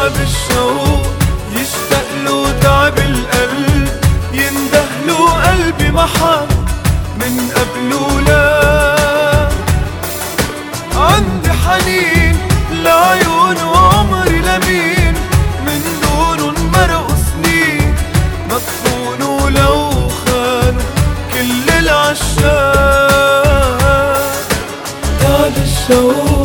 تعب الشوق يشتاق له تعب القلب، يندهله قلبي محب من قبله. لا عندي حنين لعيون وعمري لمين، من دونن مرقوا سنين مدفونوا لو خانوا كل العشاق. تعب الشوق